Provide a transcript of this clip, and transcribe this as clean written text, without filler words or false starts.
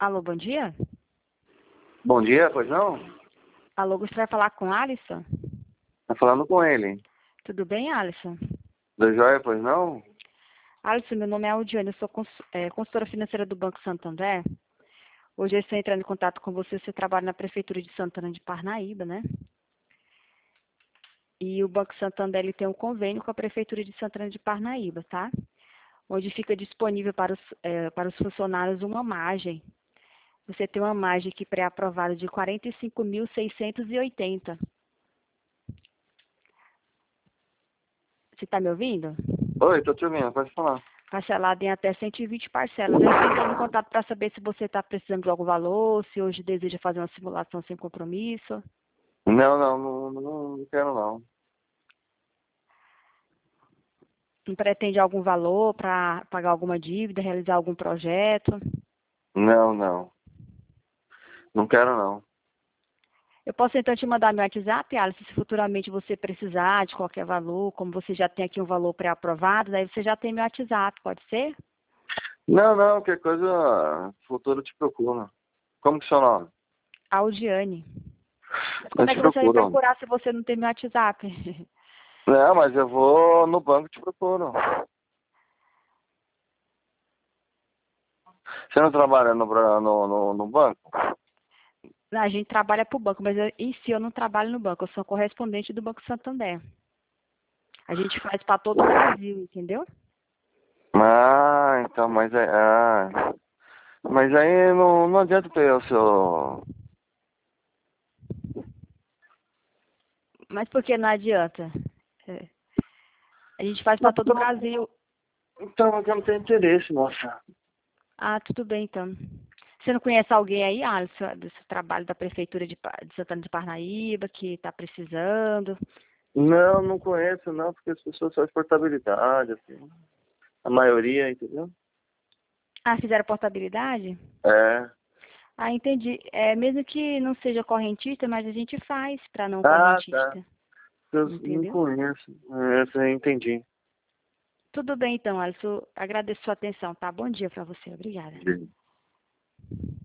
Alô, bom dia? Bom dia, pois não? Alô, gostaria de falar com Alisson? Tá falando com ele. Tudo bem, Alisson? Do Joia, pois não? Alisson, meu nome é Aldiane, eu sou consultora financeira do Banco Santander. Hoje eu estou entrando em contato com você, você trabalha na Prefeitura de Santana de Parnaíba, né? E o Banco Santander ele tem um convênio com a Prefeitura de Santana de Parnaíba, tá? Onde fica disponível para os funcionários uma margem. Você tem uma margem aqui pré-aprovada de 45.680. Você está me ouvindo? Oi, tô te ouvindo, pode falar. Parcelado em até 120 parcelas. Eu estou entrando em contato para saber se você está precisando de algum valor, se hoje deseja fazer uma simulação sem compromisso. Não quero não. Não pretende algum valor para pagar alguma dívida, realizar algum projeto. Não. Não quero não. Eu posso então te mandar meu WhatsApp, Alice, se futuramente você precisar de qualquer valor, como você já tem aqui um valor pré-aprovado, daí você já tem meu WhatsApp, pode ser? Não, qualquer coisa, futuro te procuro. Como que é o seu nome? Aldiane. Mas Eu como é te que você vai procuro. procurar se você não tem meu WhatsApp? Não, mas eu vou no banco e te procuro. Você não trabalha no banco? A gente trabalha para o banco, mas em si eu não trabalho no banco, eu sou correspondente do Banco Santander. A gente faz para todo o Brasil, entendeu? Ah, então, mas aí não adianta ter o seu... Mas por que não adianta? É, a gente faz para todo o Brasil. Então, eu não tenho interesse, moça. Ah, tudo bem então. Você não conhece alguém aí, Alisson, desse trabalho da Prefeitura de Santana de Parnaíba, que está precisando? Não conheço não, porque as pessoas fazem portabilidade, assim. A maioria, entendeu? Ah, fizeram portabilidade? É. Ah, entendi. É, mesmo que não seja correntista, mas a gente faz para não Ah, tá. correntista, Eu não entendeu? conheço. Essa eu entendi. Tudo bem então, Alisson. Agradeço sua atenção, tá? Bom dia para você. Obrigada.